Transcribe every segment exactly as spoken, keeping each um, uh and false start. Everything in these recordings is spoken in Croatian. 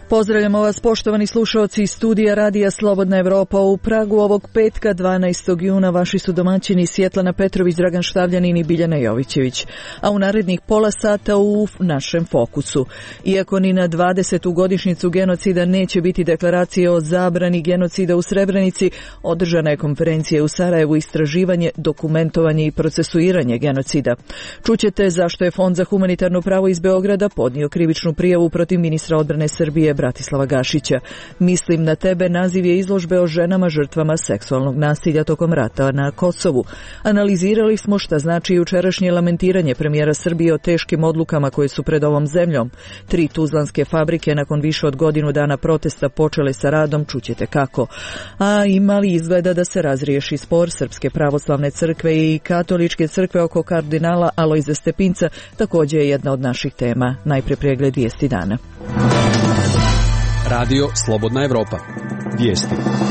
Pozdravljamo vas, poštovani slušaoci iz studija Radija Slobodna Evropa. U Pragu ovog petka dvanaestog juna vaši su domaćini Svjetlana Petrović, Dragan Štavljanin i Biljana Jovićević. A u narednih pola sata u našem fokusu. Iako ni na dvadesetu godišnjicu genocida neće biti deklaracije o zabrani genocida u Srebrenici, održana je konferencija u Sarajevu istraživanje, dokumentovanje i procesuiranje genocida. Čućete zašto je Fond za humanitarno pravo iz Beograda podnio krivičnu prijavu protiv ministra odbrane Srbije Bratislava Gašića. Mislim na tebe naziv je izložbe o ženama žrtvama seksualnog nasilja tokom rata na Kosovu. Analizirali smo šta znači jučerašnje lamentiranje premijera Srbije o teškim odlukama koje su pred ovom zemljom. Tri tuzlanske fabrike nakon više od godinu dana protesta počele sa radom, čućete kako. A imali izgleda da se razriješi spor Srpske pravoslavne crkve i Katoličke crkve oko kardinala Alojza Stepinca, također je jedna od naših tema. Najprije pregled vijesti dana. Radio Slobodna Evropa. Vijesti.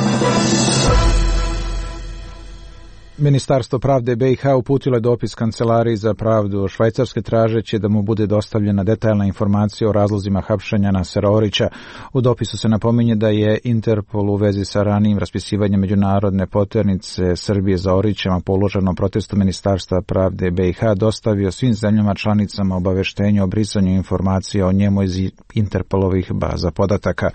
Ministarstvo pravde B i H uputilo je dopis Kancelariji za pravdu Švajcarske tražeći da mu bude dostavljena detaljna informacija o razlozima hapšenja Nasera Orića. U dopisu se napominje da je Interpol u vezi sa ranijim raspisivanjem međunarodne poternice Srbije za Orićem, a po uloženom protestu Ministarstva pravde B i H dostavio svim zemljama članicama obaveštenje o brisanju informacija o njemu iz Interpolovih baza podataka.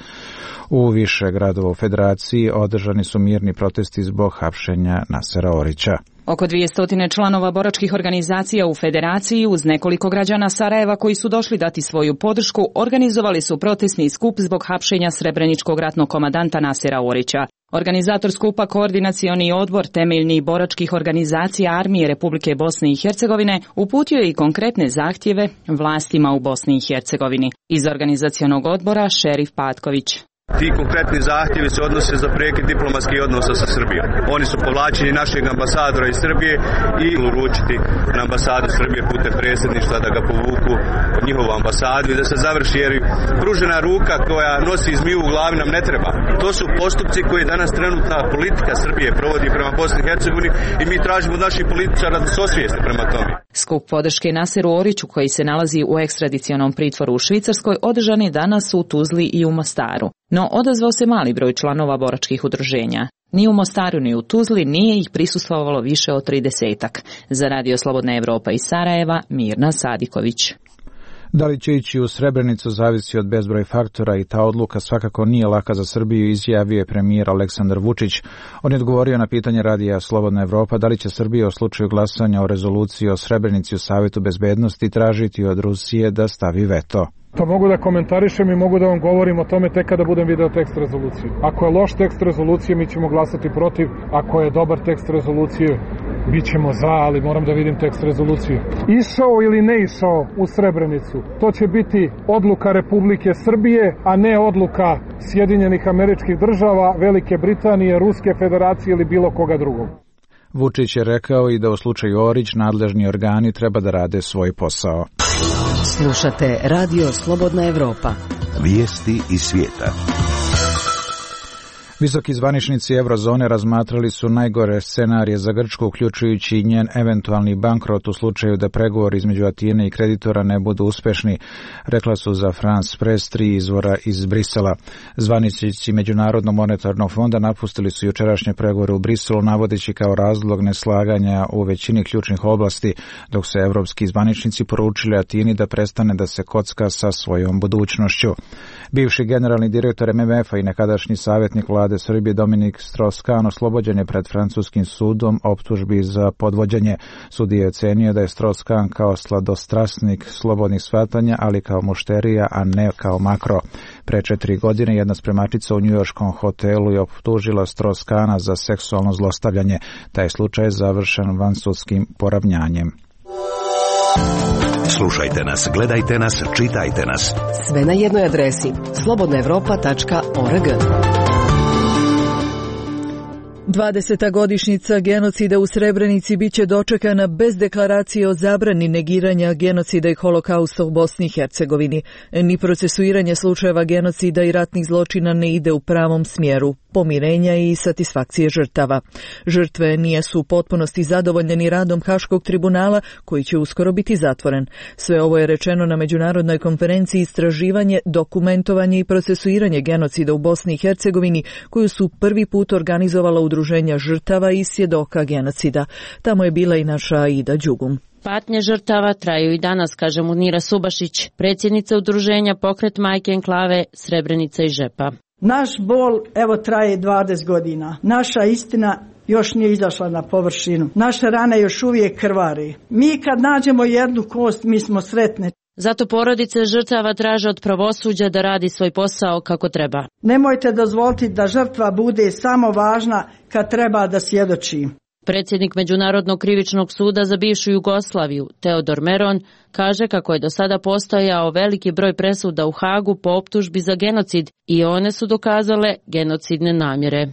U više gradova u Federaciji održani su mirni protesti zbog hapšenja Nasera Orića. Oko dvjesto članova boračkih organizacija u Federaciji uz nekoliko građana Sarajeva koji su došli dati svoju podršku organizovali su protestni skup zbog hapšenja srebreničkog ratnog komandanta Nasera Orića. Organizator skupa Koordinacioni odbor temeljnih boračkih organizacija Armije Republike Bosne i Hercegovine uputio je i konkretne zahtjeve vlastima u Bosni i Hercegovini. Iz organizacionog odbora Šerif Patković. Ti konkretni zahtjevi se odnose za prekid diplomatskih odnosa sa Srbijom. Oni su povlačenje našeg ambasadora iz Srbije i uručiti na ambasadu Srbije putem predsjedništva da ga povuku od njihovu ambasadu i da se završi, jer pružena ruka koja nosi zmiju u glavi nam ne treba. To su postupci koje danas trenutna politika Srbije provodi prema Bosni i Hercegovini i mi tražimo od naših političara da se osvijeste prema tome. Skup podrške Naseru Oriću koji se nalazi u ekstradicionom pritvoru u Švicarskoj održan je danas u Tuzli i u Mostaru. No odazvao se mali broj članova boračkih udruženja. Ni u Mostaru ni u Tuzli nije ih prisustvovalo više od tridesetak. Za Radio Slobodna Evropa iz Sarajeva, Mirna Sadiković. Da li će ići u Srebrenicu zavisi od bezbroj faktora i ta odluka svakako nije laka za Srbiju, izjavio je premijer Aleksandar Vučić. On je odgovorio na pitanje Radija Slobodna Evropa da li će Srbija u slučaju glasanja o rezoluciji o Srebrenici u Savetu bezbednosti tražiti od Rusije da stavi veto. To mogu da komentarišem i mogu da vam govorim o tome tek kada budem video tekst rezolucije. Ako je loš tekst rezolucije, mi ćemo glasati protiv. Ako je dobar tekst rezolucije, bit ćemo za, ali moram da vidim tekst rezolucije. Išao ili ne išao u Srebrenicu, to će biti odluka Republike Srbije, a ne odluka Sjedinjenih Američkih Država, Velike Britanije, Ruske Federacije ili bilo koga drugog. Vučić je rekao i da u slučaju Orić nadležni organi treba da rade svoj posao. Slušate Radio Slobodna Evropa. Vijesti iz svijeta. Visoki zvaničnici Eurozone razmatrali su najgore scenarije za Grčku, uključujući i njen eventualni bankrot u slučaju da pregovori između Atine i kreditora ne budu uspešni, rekla su za France Press tri izvora iz Brisela. Zvaničnici Međunarodnog monetarnog fonda napustili su jučerašnje pregovore u Briselu, navodeći kao razlog neslaganja u većini ključnih oblasti, dok su evropski zvaničnici poručili Atini da prestane da se kocka sa svojom budućnošću. Bivši generalni direktor M M F-a i nekadašnji savjetnik vlade Srbije Dominik Strauss-Kahn oslobođen je pred francuskim sudom optužbi za podvođenje. Sudija je ocenio da je Strauss-Kahn kao sladostrasnik slobodnih shvatanja, ali kao mušterija, a ne kao makro. Pre četiri godine jedna spremačica u njujorškom hotelu je optužila Strauss-Kahna za seksualno zlostavljanje. Taj slučaj je završen vansudskim poravnjanjem. Slušajte nas, gledajte nas, čitajte nas. Sve na jednoj adresi slobodna evropa tačka org. dvadeseta godišnjica genocida u Srebrenici biće dočekana bez deklaracije o zabrani negiranja genocida i holokausta u Bosni i Hercegovini. Ni procesuiranje slučajeva genocida i ratnih zločina ne ide u pravom smjeru pomirenja i satisfakcije žrtava. Žrtve nijesu u potpunosti zadovoljne ni radom Haškog tribunala, koji će uskoro biti zatvoren. Sve ovo je rečeno na međunarodnoj konferenciji Istraživanje, dokumentovanje i procesuiranje genocida u Bosni i Hercegovini, koju su prvi put organizovala udruženja žrtava i svjedoka genocida. Tamo je bila i naša Aida Đugum. Patnje žrtava traju i danas, kaže Munira Subašić, predsjednica udruženja Pokret majke enklave Srebrenica i Žepa. Naš bol, evo, traje dvadeset godina. Naša istina još nije izašla na površinu. Naše rane još uvijek krvari. Mi kad nađemo jednu kost, mi smo sretne. Zato porodice žrtava traže od pravosuđa da radi svoj posao kako treba. Nemojte dozvoliti da žrtva bude samo važna kad treba da svjedoči. Predsjednik Međunarodnog krivičnog suda za bivšu Jugoslaviju, Teodor Meron, kaže kako je do sada postojao veliki broj presuda u Hagu po optužbi za genocid i one su dokazale genocidne namjere.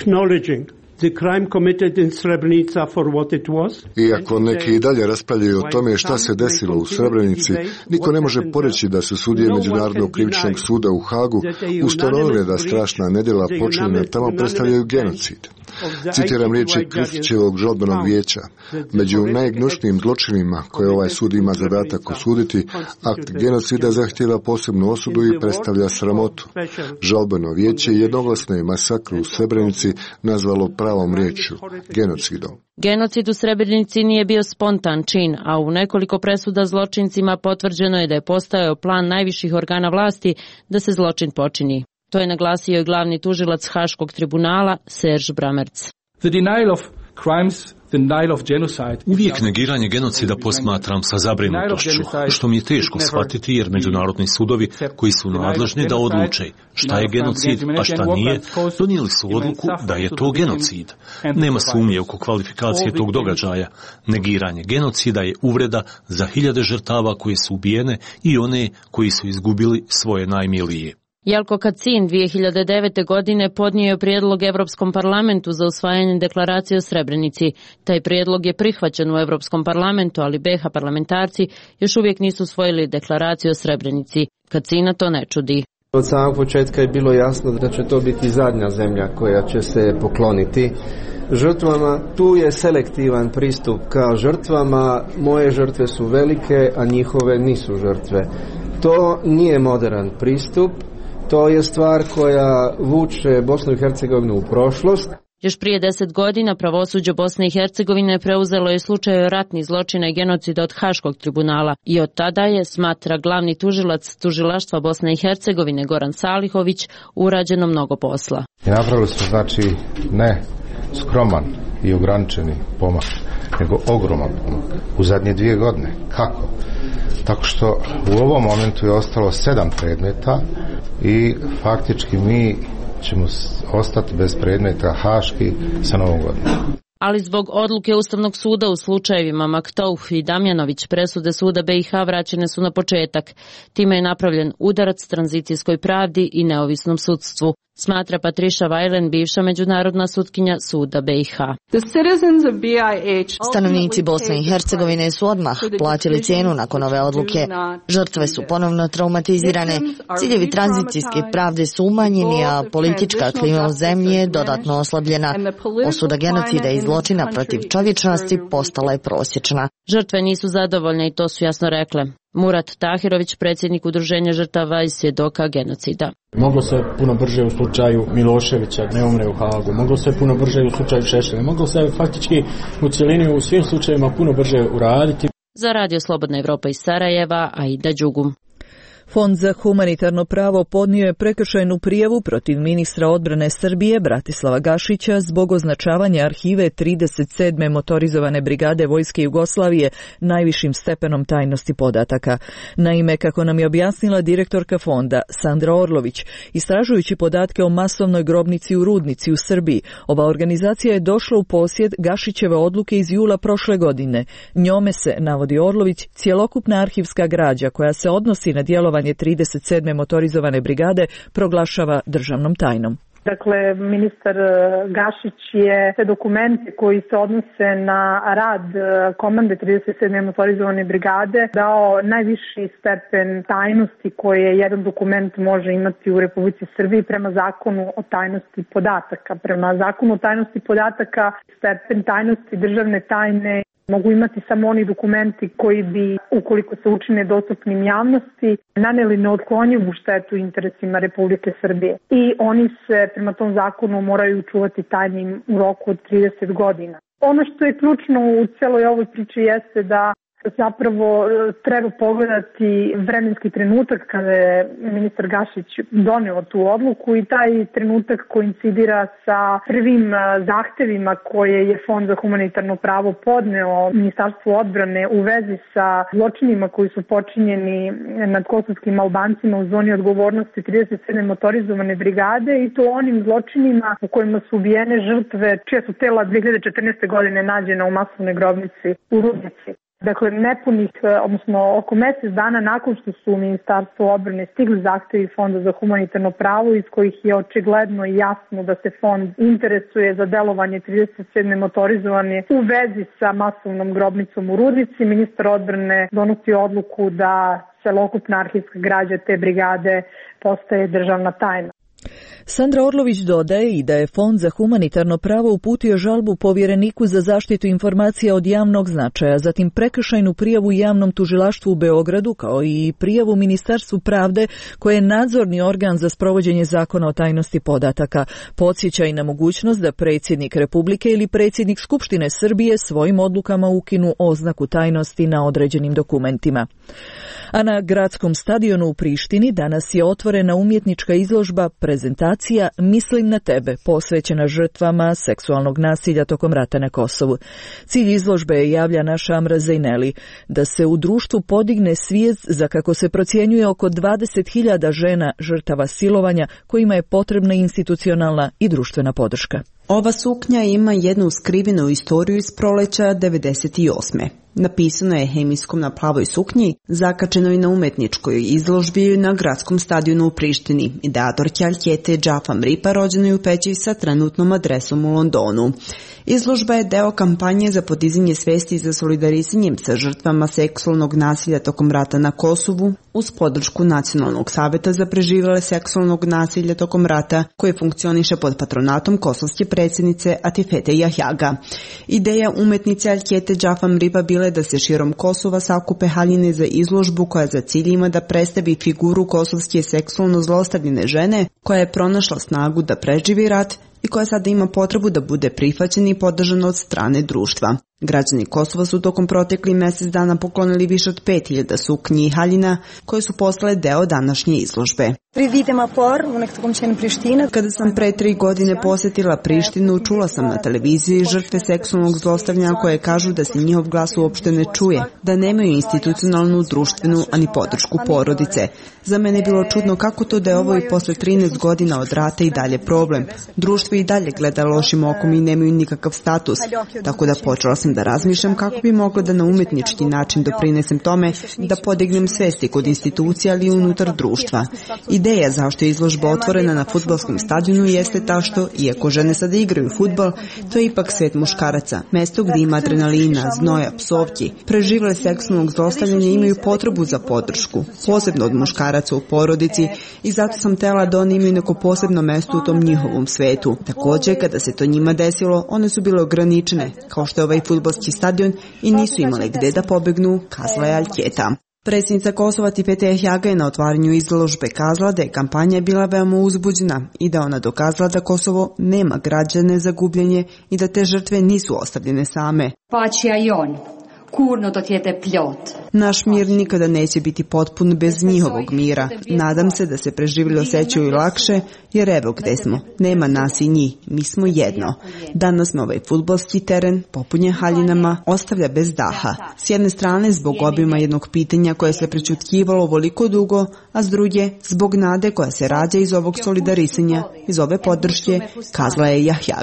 The crime committed in Srebrenica for what it was. Iako neki i dalje raspravljaju o tome šta se desilo u Srebrenici, niko ne može poreći da su sudije Međunarodnog krivičnog suda u Hagu ustanovile da strašna nedjela počinjena tamo predstavljaju genocid. Citiram riječi Krstićevog žalbenog vijeća. Među najgnušnijim zločinima koje ovaj sud ima zadatak osuditi, akt genocida zahtijeva posebnu osudu i predstavlja sramotu. Žalbeno vijeće jednoglasno je masakr u Srebrenici nazvalo pravom riječju, genocidom. Genocid u Srebrenici nije bio spontan čin, a u nekoliko presuda zločincima potvrđeno je da je postojao plan najviših organa vlasti da se zločin počini. To je naglasio i glavni tužilac Haškog tribunala Serge Bramertz. The denial of crimes, the denial of genocide. Uvijek negiranje genocida posmatram sa zabrinutošću, što mi je teško shvatiti jer međunarodni sudovi koji su nadležni da odluče šta je genocid, a šta nije, donijeli su odluku da je to genocid. Nema sumnje oko kvalifikacije tog događaja. Negiranje genocida je uvreda za hiljade žrtava koje su ubijene i one koji su izgubili svoje najmilije. Jelko Kacin dvije hiljade devete. godine podnio je prijedlog Europskom parlamentu za usvajanje deklaracije o Srebrenici. Taj prijedlog je prihvaćen u Europskom parlamentu, ali be ha parlamentarci još uvijek nisu usvojili deklaraciju o Srebrenici. Kacina to ne čudi. Od samog početka je bilo jasno da će to biti zadnja zemlja koja će se pokloniti žrtvama. Tu je selektivan pristup kao žrtvama. Moje žrtve su velike, a njihove nisu žrtve. To nije modern pristup. To je stvar koja vuče Bosnu i Hercegovinu u prošlost. Još prije deset godina pravosuđe Bosne i Hercegovine preuzelo je slučaj ratnih zločina i genocida od Haškog tribunala i od tada je, smatra glavni tužilac tužilaštva Bosne i Hercegovine Goran Salihović, urađeno mnogo posla. I napravili smo, znači, ne skroman i ograničeni pomak, nego ogroman pomak u zadnje dvije godine. Kako? Tako što u ovom momentu je ostalo sedam predmeta i faktički mi ćemo ostati bez predmeta haški sa Novom godinom. Ali zbog odluke Ustavnog suda u slučajevima Maktouf i Damjanović presude suda be i ha vraćene su na početak. Time je napravljen udarac tranzicijskoj pravdi i neovisnom sudstvu, smatra Patricia Weilen, bivša međunarodna sutkinja suda be i ha. Stanovnici Bosne i Hercegovine su odmah platili cijenu nakon ove odluke. Žrtve su ponovno traumatizirane, ciljevi tranzicijske pravde su umanjeni, a politička klima u zemlji je dodatno oslabljena. Osuda genocida i zločina protiv čovječnosti postala je prosječna. Žrtve nisu zadovoljne i to su jasno rekle. Murat Tahirović, predsjednik udruženja žrtava i svjedoka genocida. Moglo se puno brže u slučaju Miloševića, ne umre u Hagu. Moglo se puno brže u slučaju Šešelja. Moglo se faktički u cjelini u svim slučajevima puno brže uraditi. Za Radio Slobodna Evropa iz Sarajeva, Aida Đugum. Fond za humanitarno pravo podnio je prekršajnu prijavu protiv ministra odbrane Srbije Bratislava Gašića zbog označavanja arhive trideset sedme motorizovane brigade Vojske Jugoslavije najvišim stepenom tajnosti podataka. Naime, kako nam je objasnila direktorka fonda Sandra Orlović, istražujući podatke o masovnoj grobnici u Rudnici u Srbiji, ova organizacija je došla u posjed Gašićeve odluke iz jula prošle godine. Njome se, navodi Orlović, cjelokupna arhivska građa koja se odnosi na djelovanje trideset sedme motorizovane brigade proglašava državnom tajnom. Dakle, ministar Gašić je te dokumente koji se odnose na rad komande trideset sedme motorizovane brigade dao najviši stepen tajnosti koje jedan dokument može imati u Republici Srbiji prema zakonu o tajnosti podataka. Prema zakonu o tajnosti podataka stepen tajnosti državne tajne mogu imati samo oni dokumenti koji bi, ukoliko se učine dostupnim javnosti, naneli neotklonjivu štetu interesima Republike Srbije. I oni se prema tom zakonu moraju čuvati tajnim u roku od trideset godina. Ono što je ključno u celoj ovoj priči jeste da zapravo treba pogledati vremenski trenutak kada je ministar Gašić doneo tu odluku i taj trenutak koincidira sa prvim zahtevima koje je Fond za humanitarno pravo podneo Ministarstvu odbrane u vezi sa zločinima koji su počinjeni nad kosovskim Albancima u zoni odgovornosti trideset sedme motorizovane brigade i to onim zločinima u kojima su ubijene žrtve čija su tela dve hiljade četrnaeste. godine nađena u masovnoj grobnici u Rudnici. Dakle, nepunih, odnosno oko mesec dana nakon što su u Ministarstvu odbrane stigli zahtevi Fonda za humanitarno pravo iz kojih je očigledno i jasno da se fond interesuje za delovanje trideset sedme motorizovane u vezi sa masovnom grobnicom u Rudnici, ministar odbrane donosi odluku da celokupna arhivska građa te brigade postaje državna tajna. Sandra Orlović dodaje i da je Fond za humanitarno pravo uputio žalbu povjereniku za zaštitu informacija od javnog značaja, zatim prekršajnu prijavu javnom tužilaštvu u Beogradu, kao i prijavu Ministarstvu pravde, koje je nadzorni organ za sprovođenje zakona o tajnosti podataka. Podsjeća i na mogućnost da predsjednik Republike ili predsjednik Skupštine Srbije svojim odlukama ukinu oznaku tajnosti na određenim dokumentima. A na gradskom stadionu u Prištini danas je otvorena umjetnička izložba prezentacija Mislim na tebe, posvećena žrtvama seksualnog nasilja tokom rata na Kosovu. Cilj izložbe je, javlja naša Amra Zajneli, da se u društvu podigne svijest za, kako se procjenjuje, oko dvadeset hiljada žena žrtava silovanja kojima je potrebna institucionalna i društvena podrška. Ova suknja ima jednu skrivenu istoriju iz proleća devedeset osme. Napisano je hemijskom na plavoj suknji, zakačenoj na umetničkoj izložbi na gradskom stadionu u Prištini, ideatorke Aljkete Džafam Ripa, rođenoj u Peći sa trenutnom adresom u Londonu. Izložba je deo kampanje za podizanje svesti za solidarisanjem sa žrtvama seksualnog nasilja tokom rata na Kosovu uz podršku Nacionalnog saveta za preživjele seksualnog nasilja tokom rata, koje funkcioniše pod patronatom kosovske predsjednice Atifete Jahjaga. Ideja umetnice Aljkete Džafam Ripa bila je da se širom Kosova sakupe haljine za izložbu koja za cilj ima da predstavi figuru kosovske seksualno zlostavljene žene koja je pronašla snagu da preživi rat i koja sada ima potrebu da bude prihvaćena i podržana od strane društva. Građani Kosova su tokom proteklih mjesec dana poklonili više od pet hiljada suknji i haljina koje su postale deo današnje izložbe. Kada sam pre tri godine posjetila Prištinu, čula sam na televiziji žrtve seksualnog zlostavljanja koje kažu da se njihov glas uopšte ne čuje, da nemaju institucionalnu, društvenu, ani podršku porodice. Za mene je bilo čudno kako to da je ovo i posle trinaest godina od rata i dalje problem. Društvo i dalje gleda lošim okom i nemaju nikakav status, tako da počela sam da razmišljam kako bi mogla da na umetnički način doprinesem tome da podignem svesti kod institucija, ali i unutar društva. Ideja zašto je izložba otvorena na fudbalskom stadionu jeste ta što, iako žene sada igraju fudbal, to je ipak svet muškaraca, mesto gdje ima adrenalina, znoja, psovki. Preživele seksualnog zlostavljanja imaju potrebu za podršku, posebno od muškaraca u porodici, i zato sam tela da oni imaju neko posebno mesto u tom njihovom svetu. Također, kada se to njima desilo, one su bile ograničene, kao što je ovaj fudbalski stadion, i nisu imale gde da pobegnu, kazala je Aljketa. Predsjednica Kosova Atifete Jahjaga je na otvaranju izložbe kazala da je kampanja bila veoma uzbuđena i da ona dokazala da Kosovo nema građane za gubljenje i da te žrtve nisu ostavljene same. Pačija i on. Kurno to tjete pljot. Naš mir nikada neće biti potpun bez njihovog mira. Nadam se da se preživjeli osjećaju lakše, jer evo gde smo. Nema nas i njih. Mi smo jedno. Danas me ovaj fudbalski teren, popunjen haljinama, ostavlja bez daha. S jedne strane zbog obima jednog pitanja koje se prećutkivalo ovoliko dugo, a s druge zbog nade koja se rađa iz ovog solidarisanja, iz ove podrške, kazala je Jahjaga.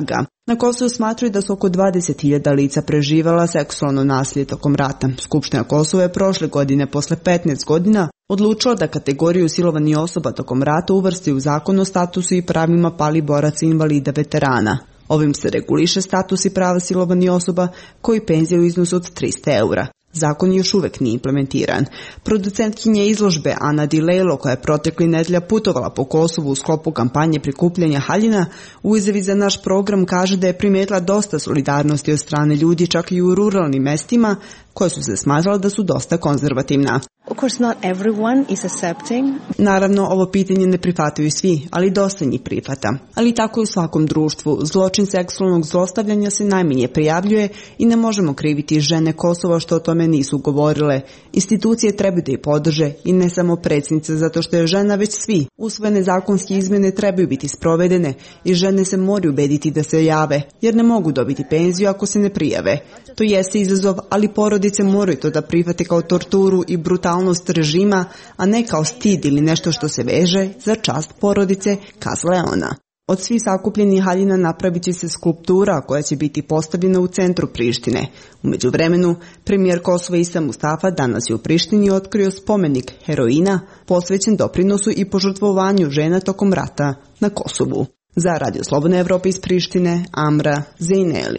Na Kosovu smatraju da su oko dvadeset hiljada lica preživjela seksualno nasilje tokom rata. Skupština Kosova je prošle godine, posle petnaest godina, odlučila da kategoriju silovanih osoba tokom rata uvrsti u zakon o statusu i pravima palih boraca i invalida veterana. Ovim se reguliše status i prava silovanih osoba koji penzije u iznosu od trista eura. Zakon još uvek nije implementiran. Producentkinja izložbe Ana Dilelo, koja je protekli nedelja putovala po Kosovu u sklopu kampanje prikupljanja haljina, u izjavi za naš program kaže da je primijetila dosta solidarnosti od strane ljudi čak i u ruralnim mestima, koje su se smatrala da su dosta konzervativna. Of course not everyone is accepting. Naravno, ovo pitanje ne prihvataju svi, ali dosta njih prihvata. Ali tako je u svakom društvu. Zločin seksualnog zlostavljanja se najmanje prijavljuje i ne možemo kriviti žene Kosova što o tome nisu govorile. Institucije trebaju da ih podrže i ne samo predsjednica zato što je žena, već svi. Usvojene zakonske izmjene trebaju biti sprovedene i žene se moraju ubediti da se jave, jer ne mogu dobiti penziju ako se ne prijave. To jeste izazov, ali porodice moraju to da prihvate kao torturu i brutalnost režima, a ne kao stid ili nešto što se veže za čast porodice, kazala je ona. Od svih sakupljenih haljina napravit će se skulptura koja će biti postavljena u centru Prištine. U međuvremenu, premijer Kosova Isa Mustafa danas je u Prištini otkrio spomenik heroina posvećen doprinosu i požrtvovanju žena tokom rata na Kosovu. Za Radio Slobodna Evropa iz Prištine, Amra Zejneli.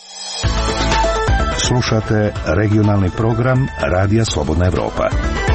Slušate regionalni program Radija Slobodna Evropa.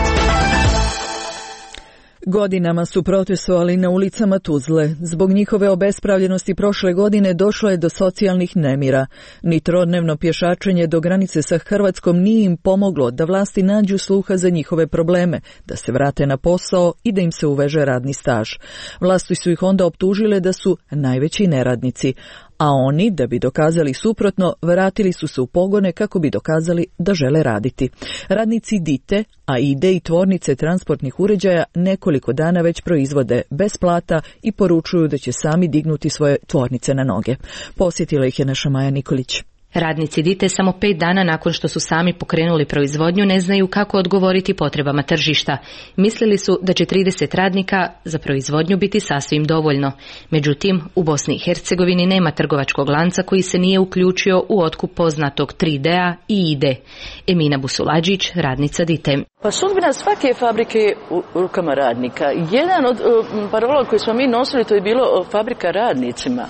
Godinama su protestovali na ulicama Tuzle. Zbog njihove obespravljenosti prošle godine došlo je do socijalnih nemira. Ni trodnevno pješačenje do granice sa Hrvatskom nije im pomoglo da vlasti nađu sluha za njihove probleme, da se vrate na posao i da im se uveže radni staž. Vlasti su ih onda optužile da su najveći neradnici, a oni, da bi dokazali suprotno, vratili su se u pogone kako bi dokazali da žele raditi. Radnici Dite, a ide i tvornice transportnih uređaja nekoliko dana već proizvode bez plata i poručuju da će sami dignuti svoje tvornice na noge. Posjetila ih je naša Maja Nikolić. Radnici Dite samo pet dana nakon što su sami pokrenuli proizvodnju ne znaju kako odgovoriti potrebama tržišta. Mislili su da će trideset radnika za proizvodnju biti sasvim dovoljno. Međutim, u Bosni i Hercegovini nema trgovačkog lanca koji se nije uključio u otkup poznatog tri D-a i Ide. Emina Busulađić, radnica Dite. Pa sudbina svake fabrike je u rukama radnika. Jedan od uh, parola koji smo mi nosili, to je bilo fabrika radnicima.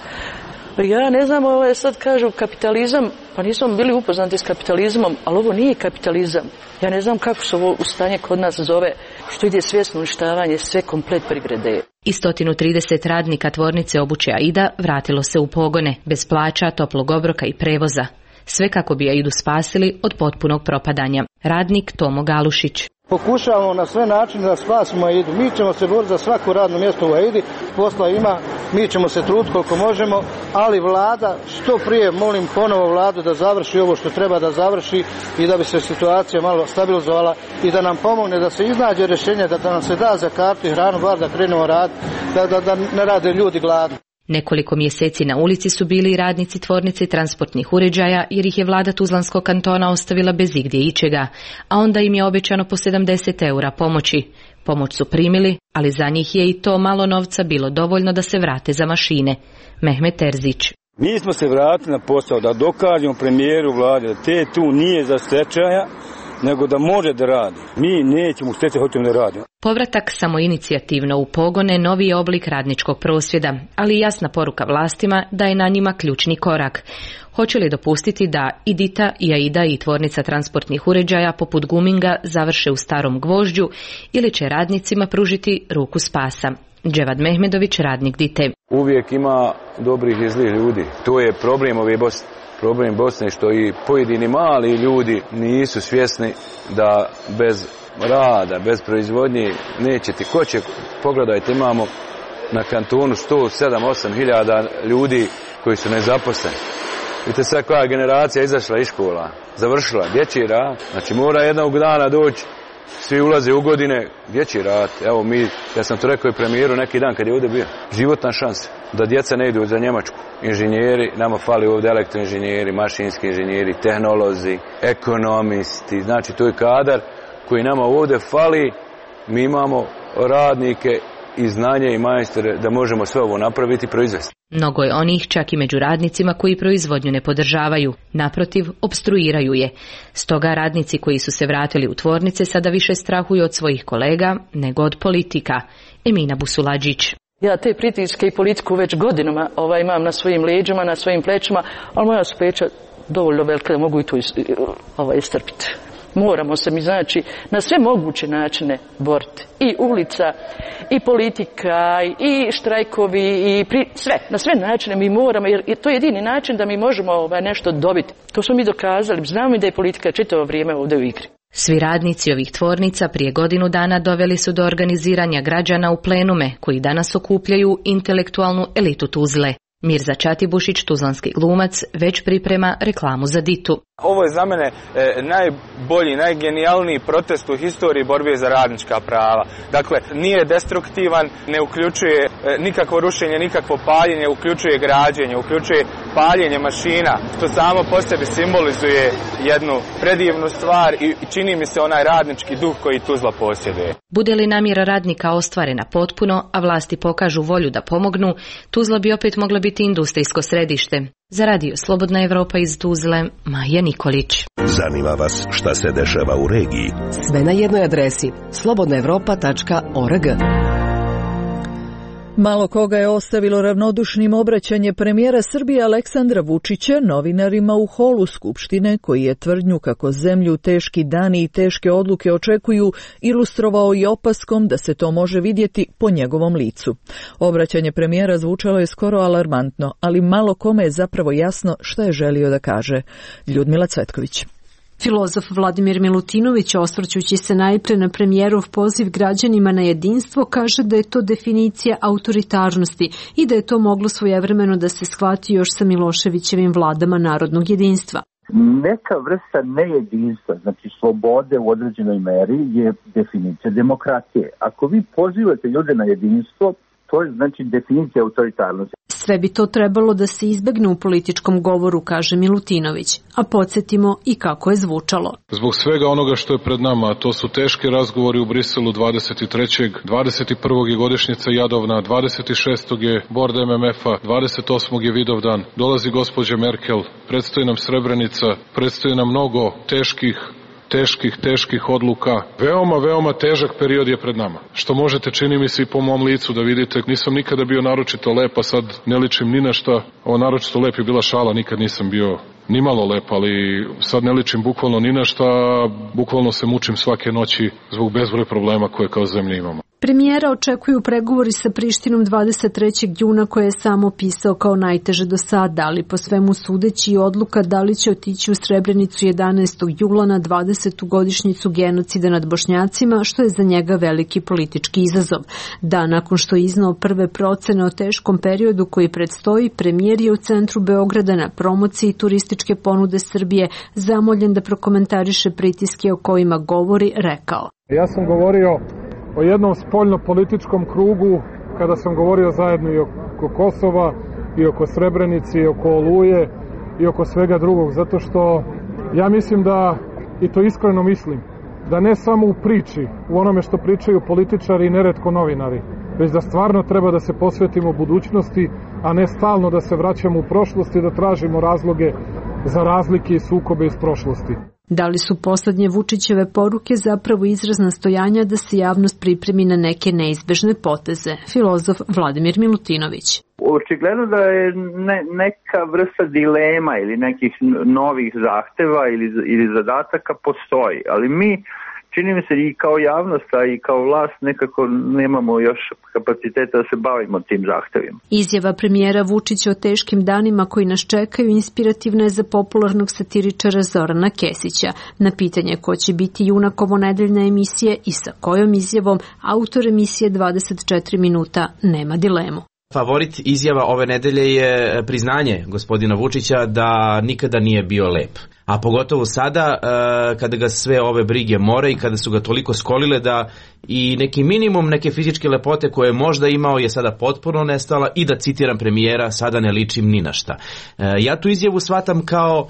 Ja ne znam, ovo je sad kažu kapitalizam, pa nismo bili upoznati s kapitalizmom, ali ovo nije kapitalizam. Ja ne znam kako se ovo u stanje kod nas zove, što ide svjesno uništavanje sve komplet privrede. I sto trideset radnika tvornice obuće Aida vratilo se u pogone, bez plaća, toplog obroka i prevoza. Sve kako bi Aidu spasili od potpunog propadanja. Radnik Tomo Galušić. Pokušavamo na sve načine da spasimo Aidu. Mi ćemo se boriti za svako radno mjesto u Aidi. Posla ima, mi ćemo se truditi koliko možemo, ali vlada, što prije molim ponovo vladu da završi ovo što treba da završi i da bi se situacija malo stabilizovala i da nam pomogne da se iznađe rješenje, da, da nam se da za kartu i hranu, bar da krenemo raditi, da, da, da ne rade ljudi gladni. Nekoliko mjeseci na ulici su bili i radnici tvornice transportnih uređaja jer ih je vlada Tuzlanskog kantona ostavila bez igdje ičega, a onda im je obećano po sedamdeset eura pomoći. Pomoć su primili, ali za njih je i to malo novca bilo dovoljno da se vrate za mašine. Mehmet Terzić. Mi smo se vratili na posao da dokažemo premijeru vlade da te tu nije za stečaja, nego da može da radi. Mi nećemo u stečaj, hoćemo da radimo. Povratak samoinicijativno u pogone novi je oblik radničkog prosvjeda, ali jasna poruka vlastima da je na njima ključni korak. Hoće li dopustiti da i Dita, i Aida i tvornica transportnih uređaja poput Guminga završe u starom gvožđu ili će radnicima pružiti ruku spasa? Dževad Mehmedović, radnik Dite. Uvijek ima dobrih i zlih ljudi. To je problem ove Bosne. Problem Bosne što i pojedini mali ljudi nisu svjesni da bez rada, bez proizvodnje neće ti. Ko će, pogledajte, imamo na kantonu sto sedam osam hiljada ljudi koji su nezaposleni. Vidite sad koja generacija izašla iz škola, završila dječji rad, znači mora jednog dana doći, svi ulaze u godine, dječji rad. Evo mi, ja sam to rekao i premijeru neki dan kad je ovdje bio, životna šansa da djeca ne idu za Njemačku. Inženjeri, nama fali ovdje elektroinženjeri, mašinski inženjeri, tehnolozi, ekonomisti, znači to je kadar koji nama ovdje fali. Mi imamo radnike i znanje i majstore da možemo sve ovo napraviti i proizvesti. Mnogo je onih čak i među radnicima koji proizvodnju ne podržavaju, naprotiv, opstruiraju je. Stoga radnici koji su se vratili u tvornice sada više strahuju od svojih kolega nego od politika. Emina Busuladžić. Ja te pritiske i politiku već godinama ovaj, imam na svojim leđima, na svojim plećima, ali moja su pleća dovoljno velika da mogu i to ovaj, istrpiti. Moramo se mi, znači, na sve moguće načine boriti. I ulica, i politika, i štrajkovi, i pri... sve. Na sve načine mi moramo, jer to je jedini način da mi možemo ovaj, nešto dobiti. To smo mi dokazali. Znamo mi da je politika čitavo vrijeme ovdje u igri. Svi radnici ovih tvornica prije godinu dana doveli su do organiziranja građana u plenume, koji danas okupljaju intelektualnu elitu Tuzle. Mirza Čatibušić, tuzlanski glumac, već priprema reklamu za Ditu. Ovo je za mene e, najbolji, najgenijalniji protest u historiji borbe za radnička prava. Dakle, nije destruktivan, ne uključuje e, nikakvo rušenje, nikakvo paljenje, uključuje građenje, uključuje paljenje mašina, što samo po sebi simbolizuje jednu predivnu stvar i čini mi se onaj radnički duh koji Tuzla posjeduje. Bude li namjera radnika ostvarena potpuno, a vlasti pokažu volju da pomognu, Tuzla bi opet mogla biti industrijsko središte. Za radio Slobodna Evropa iz Tuzle, Maja Nikolić. Zanima vas šta se dešava u regiji? Sve na jednoj adresi slobodna evropa tačka org. Malo koga je ostavilo ravnodušnim obraćanje premijera Srbije Aleksandra Vučića novinarima u holu Skupštine, koji je tvrdnju kako zemlju teški dani i teške odluke očekuju ilustrovao i opaskom da se to može vidjeti po njegovom licu. Obraćanje premijera zvučalo je skoro alarmantno, ali malo kome je zapravo jasno šta je želio da kaže. Ljudmila Cvetković. Filozof Vladimir Milutinović, osvrćući se najpre na premijerov poziv građanima na jedinstvo, kaže da je to definicija autoritarnosti i da je to moglo svojevremeno da se shvati još sa Miloševićevim vladama narodnog jedinstva. Neka vrsta nejedinstva, znači slobode u određenoj meri, je definicija demokratije. Ako vi pozivate ljude na jedinstvo, to je znači definicija autoritarnosti. Sve bi to trebalo da se izbegne u političkom govoru, kaže Milutinović, a podsjetimo i kako je zvučalo. Zbog svega onoga što je pred nama, to su teški razgovori u Briselu dvadeset trećeg dvadeset prvog je godišnjica Jadovna, dvadeset šestog je bord em em efa, dvadeset osmog je Vidovdan, dolazi gospođa Merkel, predstoji nam Srebrenica, predstoji nam mnogo teških teških, teških odluka. Veoma, veoma težak period je pred nama. Što možete, čini mi se i po mom licu da vidite, nisam nikada bio naročito lep, a sad ne ličim ni na šta. Ovo naročito lep je bila šala, nikad nisam bio ni malo lep, ali sad ne ličim bukvalno ni na šta, bukvalno se mučim svake noći zbog bezbroj problema koje kao zemlja imamo. Premijera očekuju pregovori sa Prištinom dvadeset trećeg juna koje je samo opisao kao najteže do sada, ali po svemu sudeći i odluka da li će otići u Srebrenicu jedanaestog jula na dvadesetu godišnjicu genocida nad Bošnjacima, što je za njega veliki politički izazov. Da, nakon što je iznao prve procene o teškom periodu koji predstoji, premijer je u centru Beograda na promociji turističke ponude Srbije zamoljen da prokomentariše pritiske o kojima govori, rekao. Ja sam govorio o jednom spoljno-političkom krugu kada sam govorio zajedno i oko Kosova, i oko Srebrenice, i oko Oluje, i oko svega drugog, zato što ja mislim da, i to iskreno mislim, da ne samo u priči, u onome što pričaju političari i neretko novinari, već da stvarno treba da se posvetimo budućnosti, a ne stalno da se vraćamo u prošlost i da tražimo razloge za razlike i sukobe iz prošlosti. Da li su poslednje Vučićeve poruke zapravo izraz nastojanja da se javnost pripremi na neke neizbežne poteze? Filozof Vladimir Milutinović. Očigledno da je ne, neka vrsta dilema ili nekih novih zahteva ili, ili zadataka postoji, ali mi čini mi se i kao javnost, a i kao vlast nekako nemamo još kapaciteta da se bavimo tim zahtevima. Izjava premijera Vučića o teškim danima koji nas čekaju inspirativna je za popularnog satiričara Zorana Kesića. Na pitanje ko će biti junak ovonedeljne emisije i sa kojom izjavom, autor emisije dvadeset četiri minuta nema dilemu. Favorit izjava ove nedelje je priznanje gospodina Vučića da nikada nije bio lep. A pogotovo sada kada ga sve ove brige more i kada su ga toliko skolile da i neki minimum neke fizičke lepote koje je možda imao je sada potpuno nestala i da citiram premijera, sada ne ličim ni na šta. Ja tu izjavu shvatam kao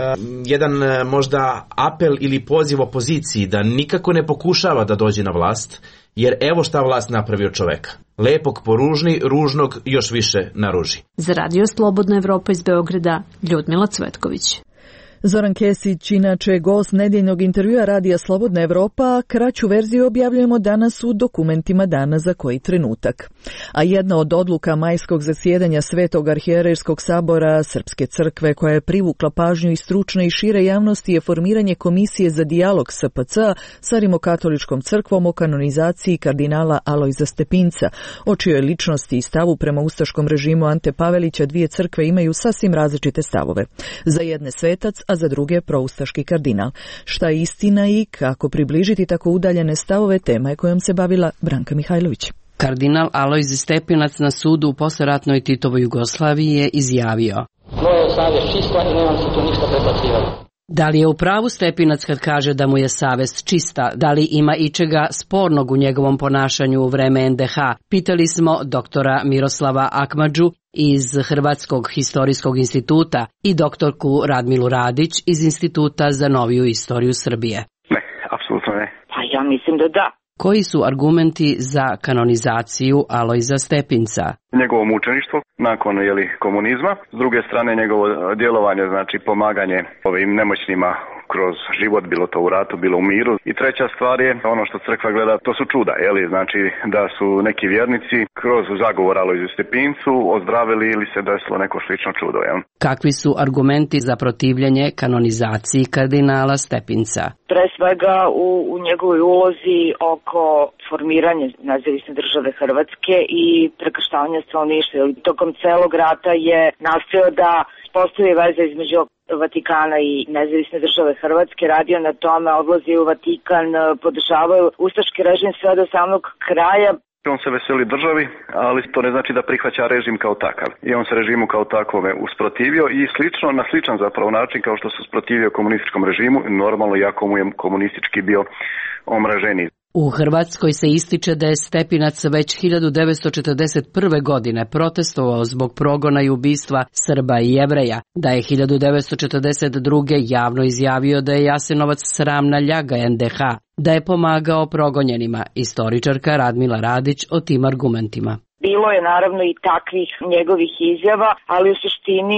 jedan možda apel ili poziv opoziciji da nikako ne pokušava da dođe na vlast, jer evo šta vlast napravi od čoveka. Lepog poružni, ružnog još više naruži. Za Radio Slobodna Evropa iz Beograda, Ljudmila Cvetković. Zoran Kesić, inače gost nedjeljnog intervjua Radija Slobodna Evropa, kraću verziju objavljujemo danas u dokumentima dana za koji trenutak. A jedna od odluka majskog zasjedanja Svetog arhijerejskog sabora Srpske crkve koja je privukla pažnju i stručne i šire javnosti je formiranje komisije za dijalog S P C sa Rimokatoličkom crkvom o kanonizaciji kardinala Alojza Stepinca, o čijoj ličnosti i stavu prema ustaškom režimu Ante Pavelića dvije crkve imaju sasvim različite stavove. Za jedne svetac, a za druge proustaški kardinal. Šta je istina i kako približiti tako udaljene stavove, tema je kojom se bavila Branka Mihajlović. Kardinal Alojzije Stepinac na sudu u posleratnoj Titovoj Jugoslaviji je izjavio: Moja je savjest čista i nemam se tu ništa prebacivati. Da li je u pravu Stepinac kad kaže da mu je savest čista? Da li ima ičega spornog u njegovom ponašanju u vreme N D H? Pitali smo doktora Miroslava Akmadžu iz Hrvatskog historijskog instituta i doktorku Radmilu Radić iz Instituta za noviju istoriju Srbije. Ne, apsolutno ne. Pa ja mislim da da. Koji su argumenti za kanonizaciju Alojza Stepinca? Njegovo mučeništvo nakon jeli, komunizma, s druge strane njegovo djelovanje, znači pomaganje ovim nemoćnima kroz život, bilo to u ratu, bilo u miru. I treća stvar je ono što crkva gleda, to su čuda, jeli, znači da su neki vjernici kroz zagovor Alojzu Stepincu ozdravili ili se desilo neko slično čudo. Jel? Kakvi su argumenti za protivljenje kanonizaciji kardinala Stepinca? Pre svega u, u njegovoj ulozi oko formiranja nezavisne države Hrvatske i prekrštavanja stanovništva. Tokom celog rata je nastojao da postoji veza između Vatikana i nezavisne države Hrvatske, radio na tome, odlazi u Vatikan, podržavaju ustaški režim sve do samog kraja. On se veseli državi, ali to ne znači da prihvaća režim kao takav. I on se režimu kao takvome usprotivio i slično, na sličan zapravo način kao što se usprotivio komunističkom režimu, normalno jako mu je komunistički bio omraženiji. U Hrvatskoj se ističe da je Stepinac već hiljadu devetsto četrdeset prve. godine protestovao zbog progona i ubistva Srba i Jevreja, da je hiljadu devetsto četrdeset druge. javno izjavio da je Jasenovac sramna ljaga N D H, da je pomagao progonjenima. Istoričarka Radmila Radić o tim argumentima. Bilo je naravno i takvih njegovih izjava, ali u suštini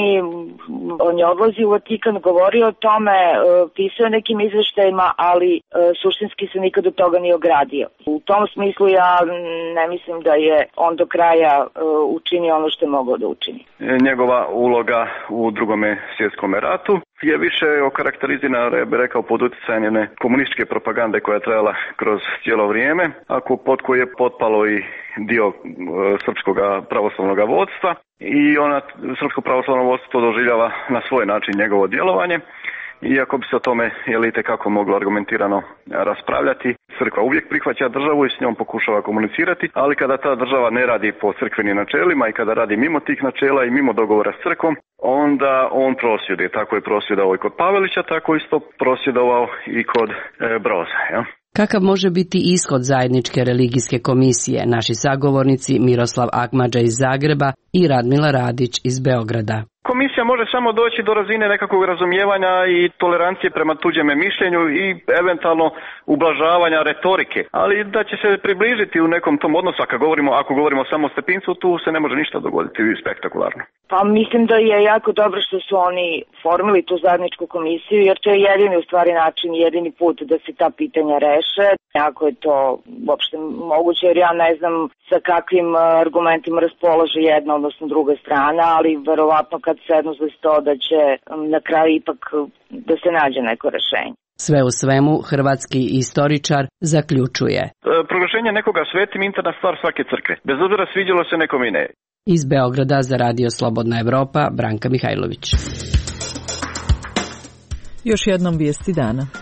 on je odlazi u Vatikan, govorio o tome, pisao nekim izveštajima, ali suštinski se nikad od toga nije ogradio. U tom smislu ja ne mislim da je on do kraja učinio ono što je mogao da učini. Njegova uloga u drugome svjetskom ratu je više okarakterizirana, ja bih rekao, pod utjecajem jedne komunističke propagande koja je trajala kroz cijelo vrijeme, ako pod koju je potpalo i dio srpskog pravoslavnog vodstva i ona srpsko pravoslavno vodstvo doživljava na svoj način njegovo djelovanje. Iako bi se o tome je itekako moglo argumentirano raspravljati, crkva uvijek prihvaća državu i s njom pokušava komunicirati, ali kada ta država ne radi po crkvenim načelima i kada radi mimo tih načela i mimo dogovora s crkvom, onda on prosvjeduje. Tako je prosvjedovao i kod Pavelića, tako isto prosvjedovao i kod e, Broza. Ja? Kakav može biti ishod zajedničke religijske komisije? Naši sagovornici Miroslav Akmadža iz Zagreba i Radmila Radić iz Beograda. Komisija može samo doći do razine nekakvog razumijevanja i tolerancije prema tuđem mišljenju i eventualno ublažavanja retorike, ali da će se približiti u nekom tom odnosu, ako govorimo, ako govorimo samo o Stepincu, tu se ne može ništa dogoditi spektakularno. Pa mislim da je jako dobro što su oni formili tu zajedničku komisiju, jer to je jedini u stvari način, jedini put da se ta pitanja reše. Ako je to uopšte moguće, jer ja ne znam sa kakvim argumentima raspolaže jedna, odnosno druga strana, ali verovatno kad sednu za sto da će na kraju ipak da se nađe neko rešenje. Sve u svemu, hrvatski istoričar zaključuje. E, proglašenje nekoga svetim interna stvar svake crkve, bez obzira sviđalo se nekom i ne. Iz Beograda za Radio Slobodna Evropa, Branka Mihajlović. Još jednom vijesti dana.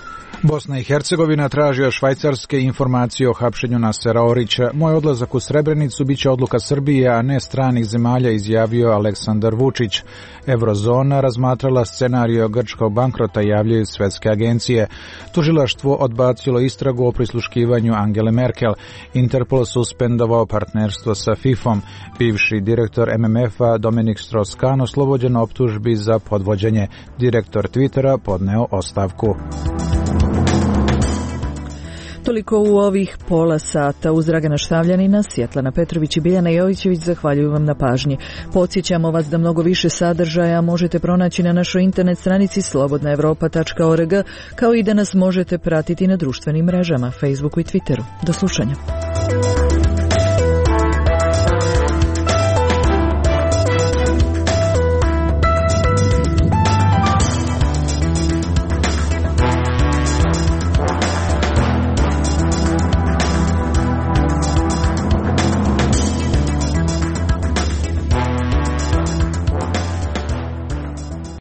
Bosna i Hercegovina traži od Švajcarske informacije o hapšenju Nasera Orića. Moj odlazak u Srebrenicu biće odluka Srbije, a ne stranih zemalja, izjavio Aleksandar Vučić. Eurozona razmatrala scenario grčkog bankrota, javljaju svetske agencije. Tužilaštvo odbacilo istragu o prisluškivanju Angele Merkel. Interpol suspendovao partnerstvo sa fifom. Bivši direktor em em ef-a Dominik Strauss-Kahn oslobođen optužbi za podvođenje. Direktor Twittera podneo ostavku. Toliko u ovih pola sata. Uz Dragana Štavljanina, Svjetlana Petrović i Biljana Jovićević zahvaljuju vam na pažnji. Podsjećamo vas da mnogo više sadržaja možete pronaći na našoj internet stranici slobodna evropa tačka org, kao i da nas možete pratiti na društvenim mrežama, Facebooku i Twitteru. Do slušanja.